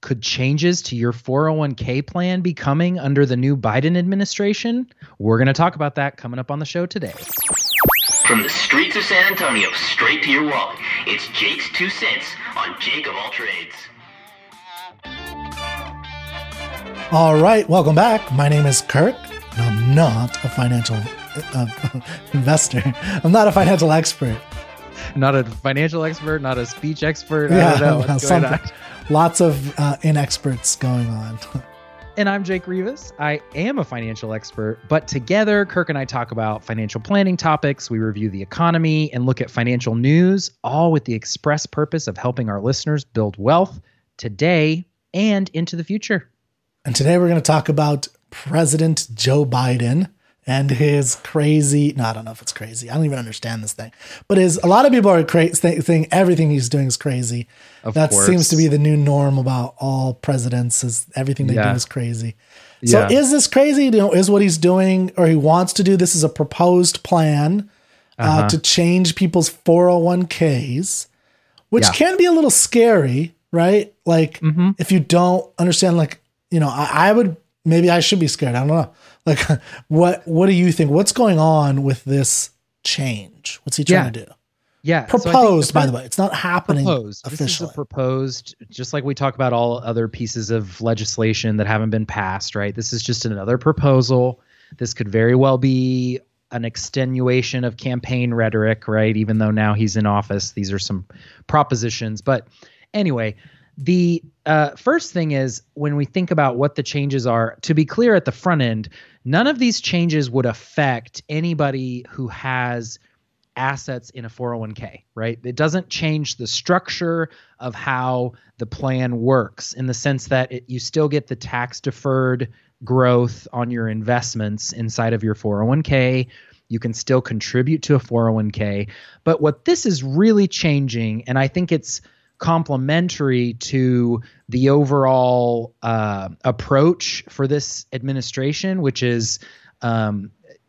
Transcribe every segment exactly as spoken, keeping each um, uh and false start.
Could changes to your four oh one k plan be coming under the new Biden administration? We're going to talk about that coming up on the show today. From the streets of San Antonio straight to your wallet, it's Jake's Two Cents on Jake of All Trades. All right, welcome back. My name is Kirk, and I'm not a financial uh, investor. I'm not a financial expert. Not a financial expert, not a speech expert. Yeah, I don't know what's going on. Lots of uh, inexperts going on. And I'm Jake Rivas. I am a financial expert, but together, Kirk and I talk about financial planning topics. We review the economy and look at financial news, all with the express purpose of helping our listeners build wealth today and into the future. And today we're going to talk about President Joe Biden and his crazy, no, I don't know if it's crazy. I don't even understand this thing, but his, a lot of people are crazy, think everything he's doing is crazy. Of that course. seems to be the new norm about all presidents, is everything they Yeah. do is crazy. So Yeah. is this crazy? You know, is what he's doing or he wants to do? This is a proposed plan uh, Uh-huh. to change people's four oh one k's, which Yeah. can be a little scary, right? Like Mm-hmm. if you don't understand, like, you know, I, I would, maybe I should be scared. I don't know. Like, what what do you think? What's going on with this change? What's he trying Yeah. to do? Yeah. so I think Proposed, by fir- the way. It's not happening proposed. This is officially. a proposed, just like we talk about all other pieces of legislation that haven't been passed, right? This is just another proposal. This could very well be an extenuation of campaign rhetoric, right? Even though now he's in office, these are some propositions. But anyway, the uh, first thing is when we think about what the changes are, to be clear at the front end, none of these changes would affect anybody who has assets in a four oh one k, right? It doesn't change the structure of how the plan works in the sense that it, you still get the tax deferred growth on your investments inside of your four oh one k. You can still contribute to a four oh one k. But what this is really changing, and I think it's complementary to the overall uh, approach for this administration, which is um,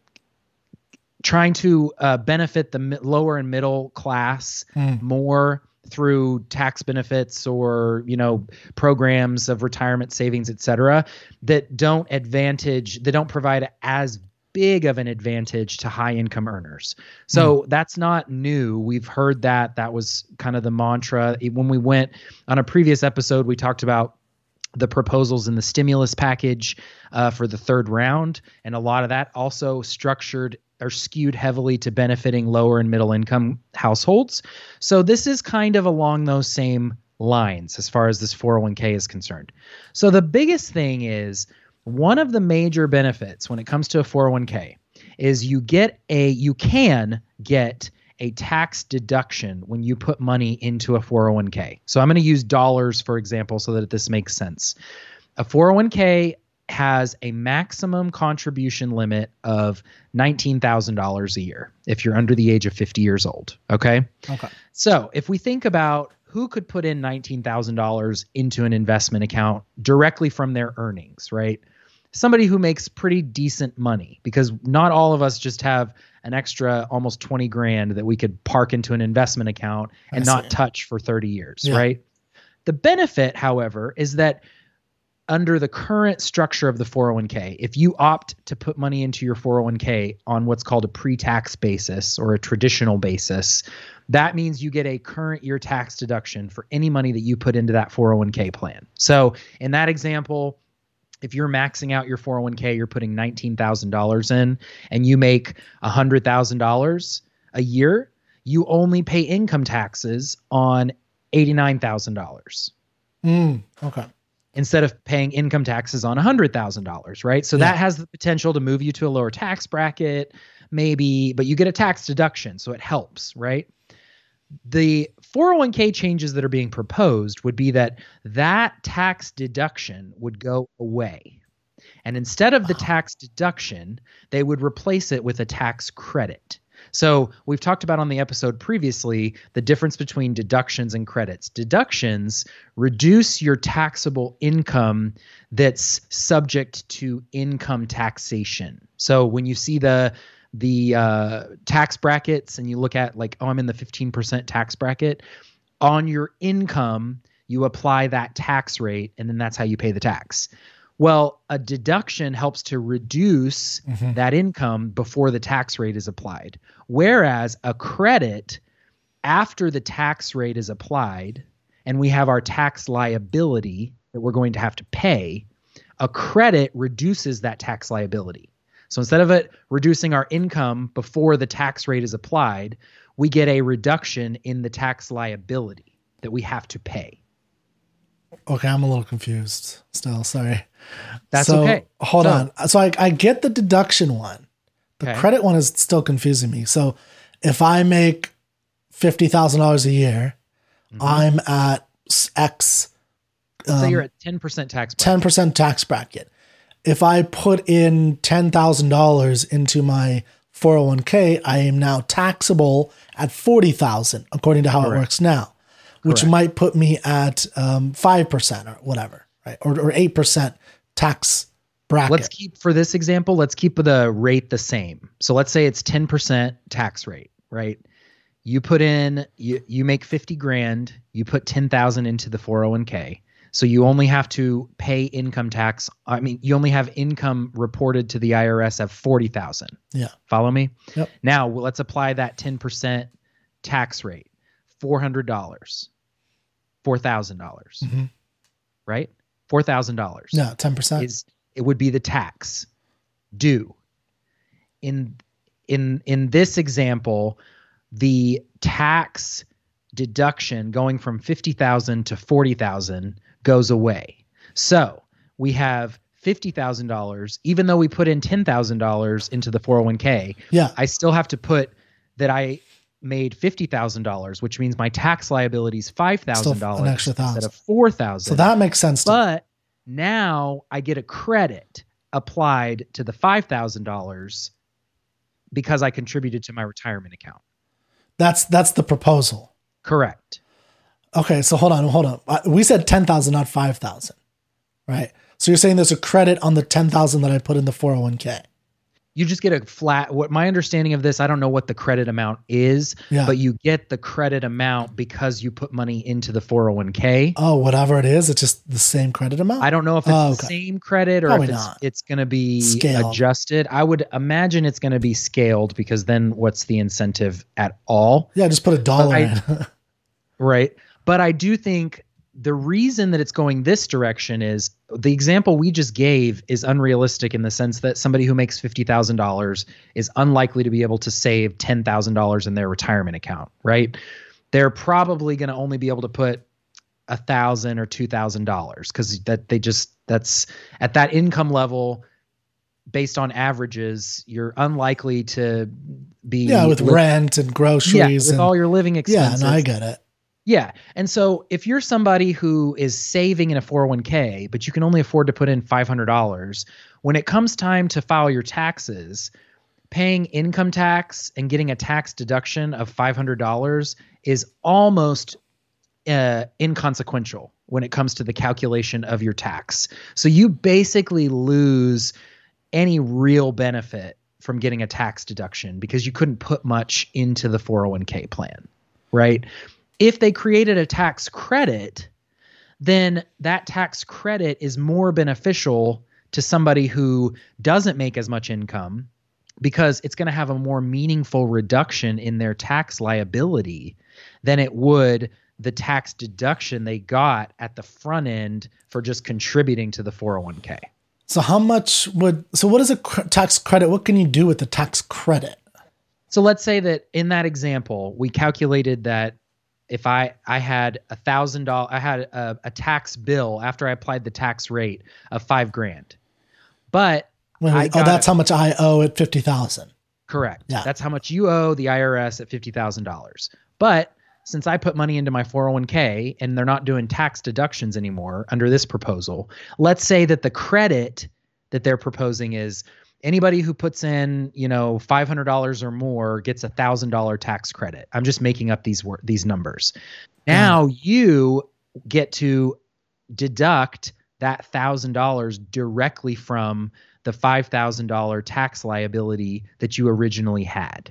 trying to uh, benefit the mi- lower and middle class Mm. more through tax benefits or, you know, programs of retirement savings, et cetera, that don't advantage, that don't provide as big of an advantage to high income earners. So that's not new. We've heard that. That was kind of the mantra. When we went on a previous episode, we talked about the proposals in the stimulus package uh, for the third round. And a lot of that also structured or skewed heavily to benefiting lower and middle income households. So this is kind of along those same lines as far as this four oh one k is concerned. So the biggest thing is, one of the major benefits when it comes to a four oh one k is you get a, you can get a tax deduction when you put money into a four oh one k. So I'm going to use dollars, for example, so that this makes sense. A four oh one k has a maximum contribution limit of nineteen thousand dollars a year if you're under the age of fifty years old. Okay. Okay. So if we think about who could put in nineteen thousand dollars into an investment account directly from their earnings, right? Somebody who makes pretty decent money, because not all of us just have an extra almost twenty grand that we could park into an investment account and I not see. touch for thirty years, Yeah. right? The benefit, however, is that under the current structure of the four oh one k, if you opt to put money into your four oh one k on what's called a pre-tax basis or a traditional basis, that means you get a current year tax deduction for any money that you put into that four oh one k plan. So in that example, if you're maxing out your four oh one k, you're putting nineteen thousand dollars in and you make one hundred thousand dollars a year, you only pay income taxes on eighty-nine thousand dollars. Mm, okay. Instead of paying income taxes on one hundred thousand dollars, right? So Yeah. that has the potential to move you to a lower tax bracket, maybe, but you get a tax deduction, so it helps, right? The four oh one k changes that are being proposed would be that that tax deduction would go away. And instead of the tax deduction, they would replace it with a tax credit. So we've talked about on the episode previously the difference between deductions and credits. Deductions reduce your taxable income that's subject to income taxation. So when you see the the uh, tax brackets and you look at like, oh, I'm in the fifteen percent tax bracket, on your income, you apply that tax rate, and then that's how you pay the tax. Well, a deduction helps to reduce mm-hmm. that income before the tax rate is applied. Whereas a credit, after the tax rate is applied and we have our tax liability that we're going to have to pay, a credit reduces that tax liability. So instead of it reducing our income before the tax rate is applied, we get a reduction in the tax liability that we have to pay. Okay, I'm a little confused still. Sorry. That's so, okay. Hold so, on. So I, I get the deduction one. The okay. credit one is still confusing me. So if I make fifty thousand dollars a year, mm-hmm. I'm at X. Um, so you're at ten percent tax bracket. ten percent tax bracket. If I put in ten thousand dollars into my four oh one k, I am now taxable at forty thousand dollars according to how Correct. It works now, which Correct. Might put me at um, five percent or whatever, right? Or, or eight percent tax bracket. Let's keep, for this example, let's keep the rate the same. So let's say it's ten percent tax rate, right? You put in, you, you make fifty grand, you put ten thousand into the four oh one k. So you only have to pay income tax. I mean, you only have income reported to the I R S of forty thousand. Yeah. Follow me? Yep. Now let's apply that ten percent tax rate, four hundred dollars, four thousand dollars, mm-hmm. right? four thousand dollars. No, ten percent. Is, it would be the tax due. In, in, in this example, the tax deduction going from fifty thousand to forty thousand goes away. So we have fifty thousand dollars, even though we put in ten thousand dollars into the four oh one k, yeah. I still have to put that I made fifty thousand dollars, which means my tax liability is five thousand dollars instead of four thousand dollars. So that makes sense. But me. Now I get a credit applied to the five thousand dollars because I contributed to my retirement account. That's that's the proposal. Correct. Okay, so hold on, hold on. We said ten thousand, not five thousand, right? So you're saying there's a credit on the ten thousand that I put in the four oh one k. You just get a flat, what my understanding of this, I don't know what the credit amount is, yeah. but you get the credit amount because you put money into the four oh one k. Oh, whatever it is, it's just the same credit amount? I don't know if it's oh, the okay. same credit or Probably if it's, not. it's going to be Scaled. Adjusted. I would imagine it's going to be scaled because then what's the incentive at all? Yeah, just put a dollar I, in. Right. But I do think the reason that it's going this direction is the example we just gave is unrealistic in the sense that somebody who makes fifty thousand dollars is unlikely to be able to save ten thousand dollars in their retirement account, right? They're probably going to only be able to put one thousand dollars or two thousand dollars because that they just that's at that income level based on averages, you're unlikely to be yeah with li- rent and groceries yeah, with and all your living expenses. Yeah, and I get it. Yeah. And so if you're somebody who is saving in a four oh one k, but you can only afford to put in five hundred dollars, when it comes time to file your taxes, paying income tax and getting a tax deduction of five hundred dollars is almost uh, inconsequential when it comes to the calculation of your tax. So you basically lose any real benefit from getting a tax deduction because you couldn't put much into the four oh one k plan, right? If they created a tax credit, then that tax credit is more beneficial to somebody who doesn't make as much income because it's going to have a more meaningful reduction in their tax liability than it would the tax deduction they got at the front end for just contributing to the four oh one k. So how much would, so what is a cr- tax credit? What can you do with the tax credit? So let's say that in that example, we calculated that if I, I had a thousand dollars, I had a, a tax bill after I applied the tax rate of five grand, but wait, wait, oh, that's a, how much I owe at fifty thousand. Correct. Yeah. That's how much you owe the I R S at fifty thousand dollars. But since I put money into my four oh one k and they're not doing tax deductions anymore under this proposal, let's say that the credit that they're proposing is anybody who puts in, you know, five hundred dollars or more gets a one thousand dollars tax credit. I'm just making up these wor- these numbers. Now yeah. you get to deduct that one thousand dollars directly from the five thousand dollars tax liability that you originally had.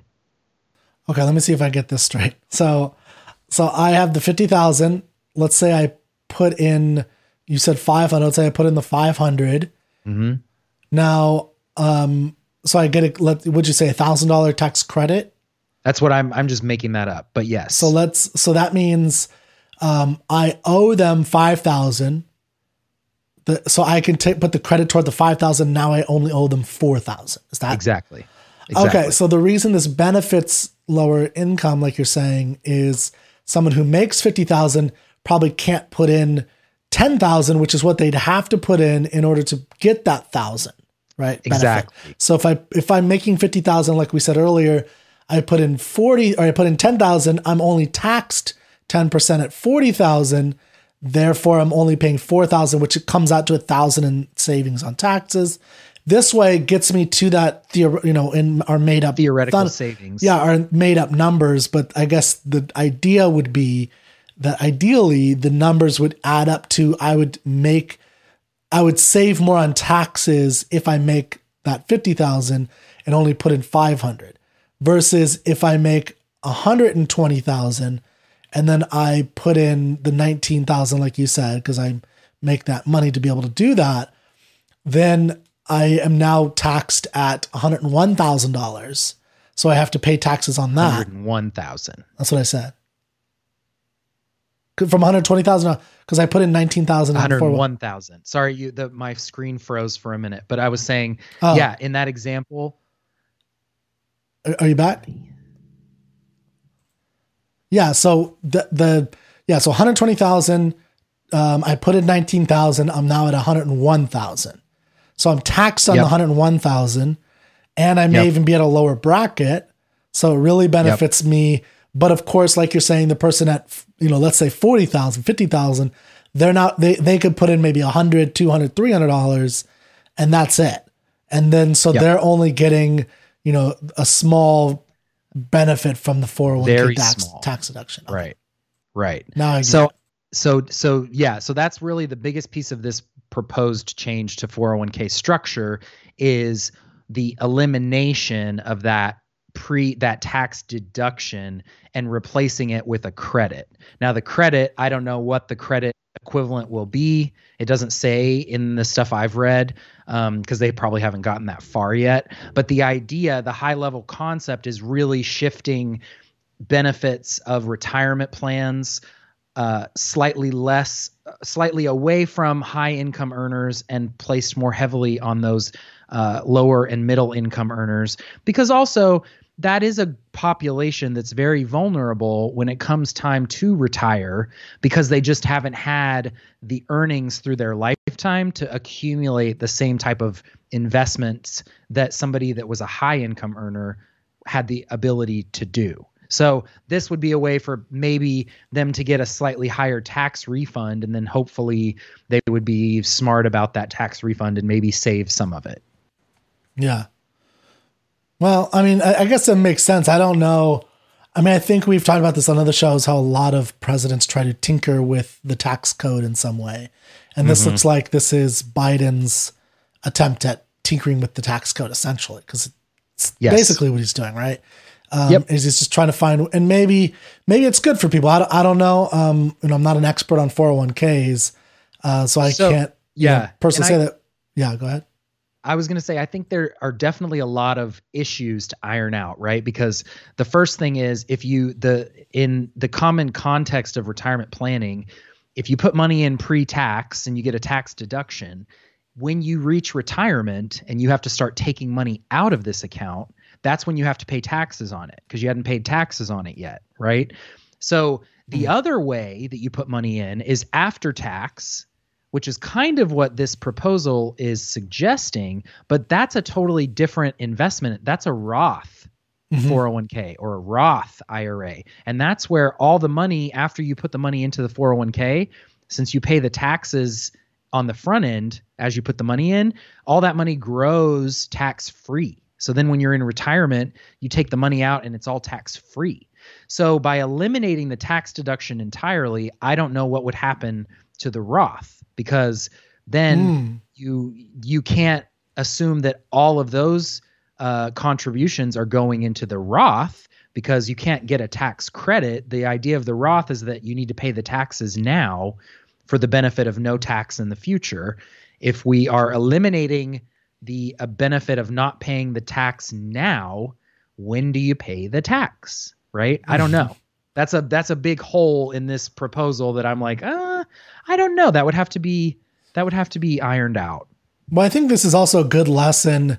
Okay, let me see if I get this straight. So so I have the fifty thousand. Let's say I put in, you said five hundred. Let's say I put in the five hundred. Mm-hmm. Now, um, so I get a, let, would you say a thousand dollar tax credit? That's what I'm, I'm just making that up, but yes. So let's, so that means, um, I owe them five thousand. The, so I can take, put the credit toward the five thousand. Now I only owe them four thousand. Is that exactly. exactly? Okay. So the reason this benefits lower income, like you're saying, is someone who makes fifty thousand probably can't put in ten thousand, which is what they'd have to put in in order to get that thousand, right? Exactly. Benefit. So if I, if I'm making fifty thousand, like we said earlier, I put in forty or I put in ten thousand, I'm only taxed ten percent at forty thousand. Therefore I'm only paying four thousand, which it comes out to a thousand in savings on taxes. This way it gets me to that, theor- you know, in our made up theoretical thun- savings. Yeah. Our made up numbers. But I guess the idea would be that ideally the numbers would add up to, I would make, I would save more on taxes if I make that fifty thousand and only put in five hundred versus if I make one hundred twenty thousand and then I put in the nineteen thousand, like you said, because I make that money to be able to do that, then I am now taxed at one hundred one thousand dollars. So I have to pay taxes on that. one hundred one thousand. That's what I said. From one hundred twenty thousand, because I put in nineteen thousand. one hundred one thousand. Sorry, you. The my screen froze for a minute, but I was saying, oh. yeah, in that example. Are, are you back? Yeah. So the the yeah. So one hundred twenty thousand. Um, I put in nineteen thousand. I'm now at one hundred one thousand. So I'm taxed on yep. the one hundred one thousand, and I may yep. even be at a lower bracket. So it really benefits yep. me. But of course, like you're saying, the person at, you know, let's say forty thousand, fifty thousand, they're not, they, they could put in maybe one hundred, two hundred, three hundred dollars and that's it. And then, so yep. they're only getting, you know, a small benefit from the four oh one k tax, tax deduction. Okay. Right. Right. Now I get so, it. so, so yeah, so that's really the biggest piece of this proposed change to four oh one k structure is the elimination of that pre that tax deduction and replacing it with a credit. Now the credit, I don't know what the credit equivalent will be. It doesn't say in the stuff I've read um, because they probably haven't gotten that far yet. But the idea, the high level concept is really shifting benefits of retirement plans uh, slightly less, slightly away from high income earners and placed more heavily on those uh, lower and middle income earners, because also that is a population that's very vulnerable when it comes time to retire because they just haven't had the earnings through their lifetime to accumulate the same type of investments that somebody that was a high income earner had the ability to do. So this would be a way for maybe them to get a slightly higher tax refund, and then hopefully they would be smart about that tax refund and maybe save some of it. Yeah. Well, I mean, I, I guess that makes sense. I don't know. I mean, I think we've talked about this on other shows, how a lot of presidents try to tinker with the tax code in some way. And this mm-hmm. looks like this is Biden's attempt at tinkering with the tax code, essentially, because it's yes. basically what he's doing, right? Um, yep. Is he's just trying to find, and maybe, maybe it's good for people. I don't, I don't know. Um, you know, I'm not an expert on four oh one k's. Uh, so I so, can't yeah. you know, personally and say I, that. Yeah, go ahead. I was going to say, I think there are definitely a lot of issues to iron out, right? Because the first thing is if you, the, in the common context of retirement planning, if you put money in pre-tax and you get a tax deduction, when you reach retirement and you have to start taking money out of this account, that's when you have to pay taxes on it because you hadn't paid taxes on it yet, right? So the mm. other way that you put money in is after tax, which is kind of what this proposal is suggesting, but that's a totally different investment. That's a Roth mm-hmm. four oh one k or a Roth I R A. And that's where all the money, after you put the money into the four oh one k, since you pay the taxes on the front end as you put the money in, all that money grows tax-free. So then when you're in retirement, you take the money out and it's all tax-free. So by eliminating the tax deduction entirely, I don't know what would happen to the Roth, because then mm. you you can't assume that all of those uh, contributions are going into the Roth because you can't get a tax credit. The idea of the Roth is that you need to pay the taxes now for the benefit of no tax in the future. If we are eliminating the uh, benefit of not paying the tax now, when do you pay the tax? Right? I don't know. That's a that's a big hole in this proposal that I'm like, uh, I don't know. That would have to be that would have to be ironed out. Well, I think this is also a good lesson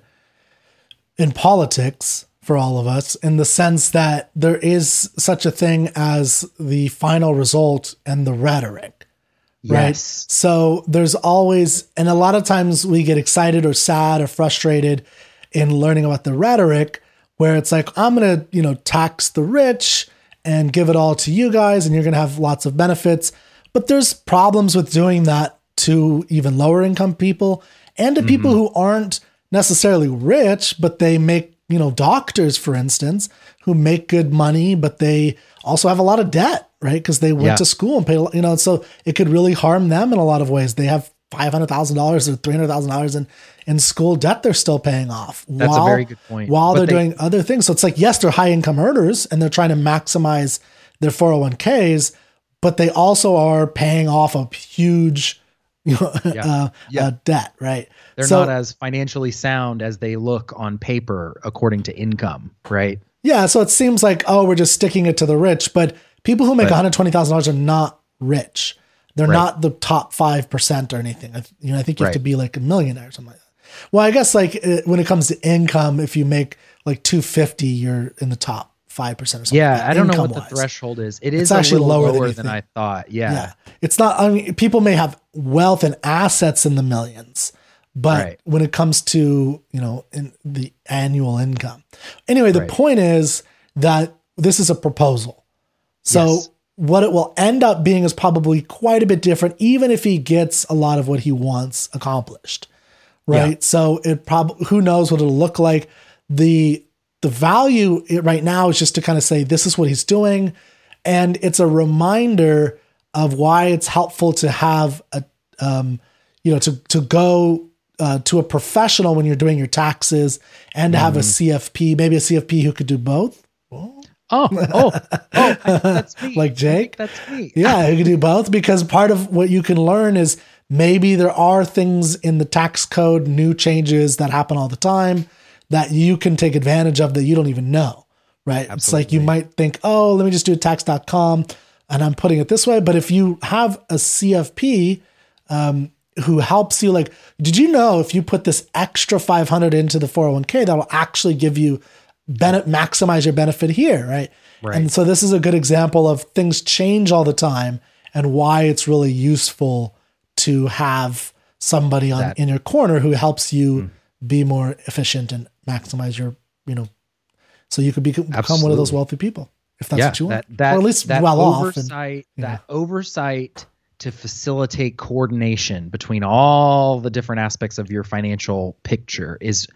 in politics for all of us, in the sense that there is such a thing as the final result and the rhetoric. Right. Yes. So there's always, and a lot of times we get excited or sad or frustrated in learning about the rhetoric, where it's like, I'm going to, you know, tax the rich and give it all to you guys, and you're going to have lots of benefits. But there's problems with doing that to even lower income people and to mm-hmm. people who aren't necessarily rich, but they make, you know, doctors, for instance, who make good money, but they also have a lot of debt, right? Because they went yeah. to school and paid, you know, so it could really harm them in a lot of ways. They have five hundred thousand dollars or three hundred thousand dollars in, in school debt they're still paying off. That's while, a very good point. While But they're they, doing other things. So it's like, yes, they're high income earners and they're trying to maximize their four oh one k's, but they also are paying off a huge you know, yeah. uh, Yeah. uh, debt, right? They're so, not as financially sound as they look on paper according to income, right? Yeah, so it seems like, oh, we're just sticking it to the rich, but people who make But- one hundred twenty thousand dollars are not rich. They're Right. not the top five percent or anything. I, you know, I think you have Right. to be like a millionaire or something like that. Well, I guess like uh, when it comes to income, if you make like two fifty, you're in the top five percent or something. Yeah, like that, I don't know what the income-wise. threshold is. It is It's a actually little lower lower, than you than, I think. thought. Yeah. Yeah. It's not, I mean, people may have wealth and assets in the millions, but Right. when it comes to, you know, in the annual income. Anyway, the Right. point is that this is a proposal. So Yes. what it will end up being is probably quite a bit different, even if he gets a lot of what he wants accomplished. Right. Yeah. So it probably, who knows what it'll look like. The, the value it, right now is just to kind of say, this is what he's doing. And it's a reminder of why it's helpful to have a, um, you know, to, to go uh, to a professional when you're doing your taxes and to have Mm-hmm. a C F P, maybe a C F P who could do both. Oh, oh, oh, I think that's me. Like Jake? That's me. Yeah, you can do both, because part of what you can learn is maybe there are things in the tax code, new changes that happen all the time that you can take advantage of that you don't even know, right? It's like you might think, oh, let me just do tax dot com and I'm putting it this way. But if you have a C F P um, who helps you, like, did you know if you put this extra five hundred into the four oh one k, that will actually give you benefit, maximize your benefit here, right? Right. And so this is a good example of things change all the time and why it's really useful to have somebody on That- in your corner who helps you mm. be more efficient and maximize your, you know, so you could be, become Absolutely. one of those wealthy people if that's yeah, what you want, that, that, or at least that well oversight, off. And, that oversight to facilitate coordination between all the different aspects of your financial picture is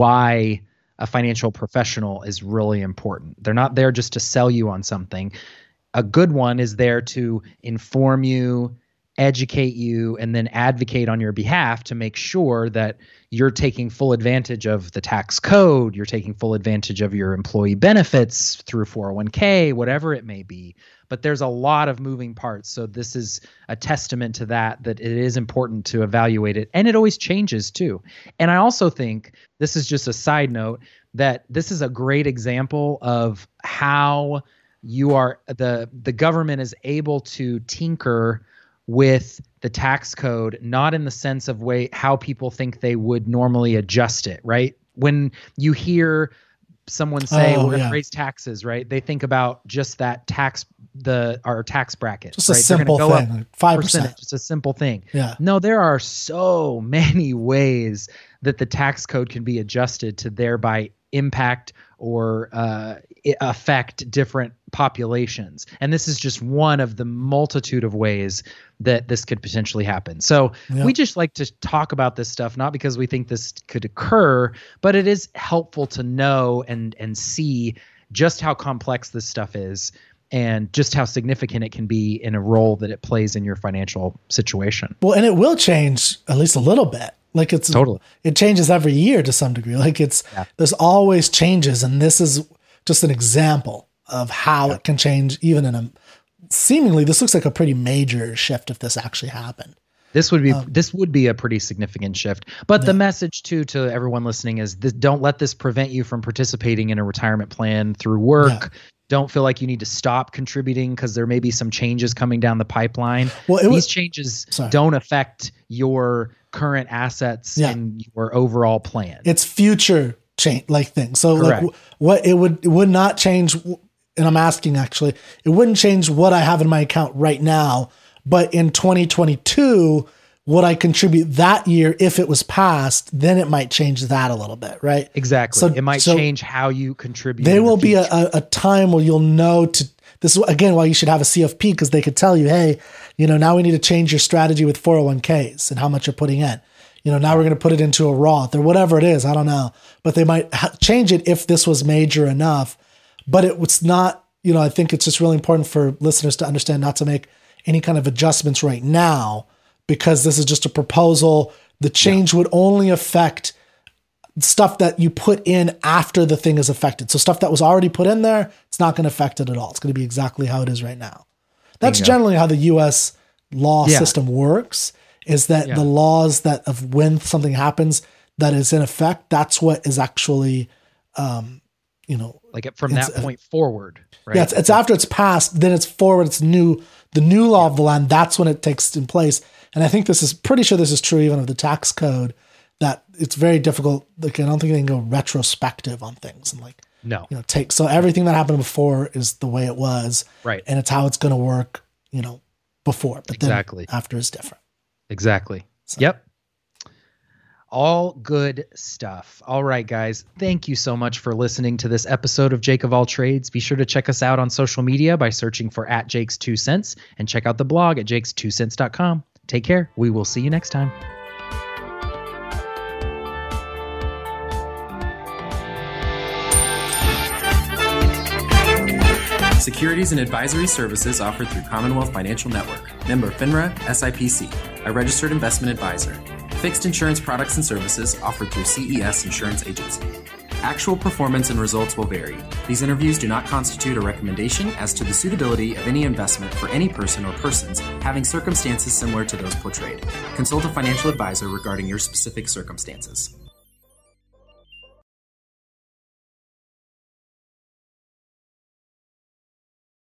why a financial professional is really important. They're not there just to sell you on something. A good one is there to inform you, educate you, and then advocate on your behalf to make sure that you're taking full advantage of the tax code, you're taking full advantage of your employee benefits through four oh one k, whatever it may be. But there's a lot of moving parts. So this is a testament to that, that it is important to evaluate it. And it always changes too. And I also think, this is just a side note, that this is a great example of how you are, the, the government is able to tinker with the tax code, not in the sense of way how people think they would normally adjust it, right? When you hear someone say Oh, we're going to yeah. raise taxes, right? They think about just that tax, the our tax bracket. just right? a simple They're gonna go thing, up like five percentage, percent. just a simple thing. Yeah. No, there are so many ways that the tax code can be adjusted to thereby impact or uh, i- affect different populations. And this is just one of the multitude of ways that this could potentially happen. So Yeah. we just like to talk about this stuff, not because we think this could occur, but it is helpful to know and and see just how complex this stuff is and just how significant it can be in a role that it plays in your financial situation. Well, and it will change at least a little bit. Like it's Totally. it changes every year to some degree. Like it's, Yeah. there's always changes. And this is just an example of how Yeah. it can change even in a seemingly this looks like a pretty major shift if this actually happened. This would be um, this would be a pretty significant shift. But yeah. the message too to everyone listening is this, don't let this prevent you from participating in a retirement plan through work. Yeah. Don't feel like you need to stop contributing because there may be some changes coming down the pipeline. Well, it These was, changes sorry. don't affect your current assets yeah. and your overall plan. It's future change like things. So Correct. like what it would it would not change. And I'm asking actually, it wouldn't change what I have in my account right now. But in twenty twenty-two, would I contribute that year if it was passed? Then it might change that a little bit, right? Exactly. So it might so change how you contribute. There will the be a, a time where you'll know to this is again why you should have a C F P, because they could tell you, hey, you know, now we need to change your strategy with four oh one k's and how much you're putting in. You know, now we're going to put it into a Roth or whatever it is. I don't know, but they might ha- change it if this was major enough. But it was not. You know, I think it's just really important for listeners to understand not to make any kind of adjustments right now, because this is just a proposal. The change yeah. would only affect stuff that you put in after the thing is affected. So stuff that was already put in there, it's not going to affect it at all. It's going to be exactly how it is right now. That's Bingo. generally how the U S law yeah. system works, is that yeah. the laws that of when something happens that is in effect, that's what is actually, um, you know, like from that point uh, forward. Right? Yeah, it's, it's after it's passed, then it's forward. It's new. The new law of the land, that's when it takes in place. And I think this is pretty sure this is true even of the tax code, that it's very difficult. Like, I don't think they can go retrospective on things and like, no, you know, take, so everything that happened before is the way it was. Right. And it's how it's going to work, you know, before, but exactly. then after is different. Exactly. So. Yep. All good stuff. All right, guys. Thank you so much for listening to this episode of Jake of All Trades. Be sure to check us out on social media by searching for at Jake's Two Cents, and check out the blog at jakes two cents dot com. Take care. We will see you next time. Securities and advisory services offered through Commonwealth Financial Network. Member FINRA, S I P C. A registered investment advisor. Fixed insurance products and services offered through C E S Insurance Agency. Actual performance and results will vary. These interviews do not constitute a recommendation as to the suitability of any investment for any person or persons having circumstances similar to those portrayed. Consult a financial advisor regarding your specific circumstances.